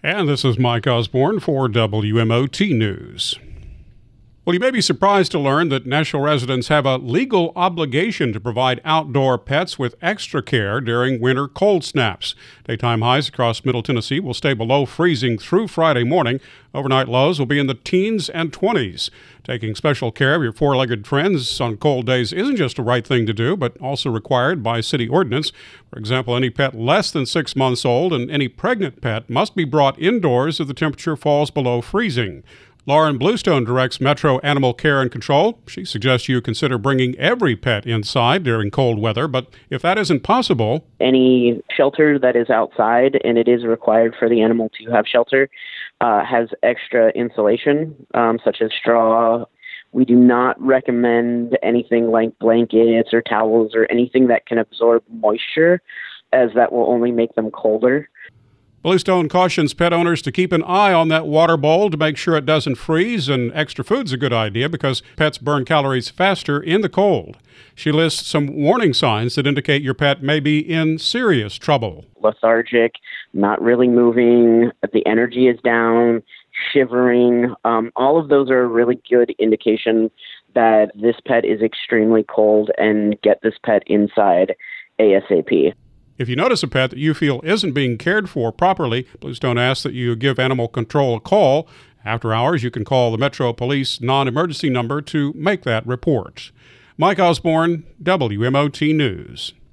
And this is Mike Osborne for WMOT News. Well, you may be surprised to learn that Nashville residents have a legal obligation to provide outdoor pets with extra care during winter cold snaps. Daytime highs across Middle Tennessee will stay below freezing through Friday morning. Overnight lows will be in the teens and 20s. Taking special care of your four-legged friends on cold days isn't just the right thing to do, but also required by city ordinance. For example, any pet less than 6 months old and any pregnant pet must be brought indoors if the temperature falls below freezing. Lauren Bluestone directs Metro Animal Care and Control. She suggests you consider bringing every pet inside during cold weather, but if that isn't possible, any shelter that is outside and it is required for the animal to have shelter has extra insulation, such as straw. We do not recommend anything like blankets or towels or anything that can absorb moisture, as that will only make them colder. Bluestone cautions pet owners to keep an eye on that water bowl to make sure it doesn't freeze, and extra food's a good idea because pets burn calories faster in the cold. She lists some warning signs that indicate your pet may be in serious trouble. Lethargic, not really moving, the energy is down, shivering. All of those are a really good indication that this pet is extremely cold, and get this pet inside ASAP. If you notice a pet that you feel isn't being cared for properly, Bluestone asks that you give Animal Control a call. After hours, you can call the Metro Police non-emergency number to make that report. Mike Osborne, WMOT News.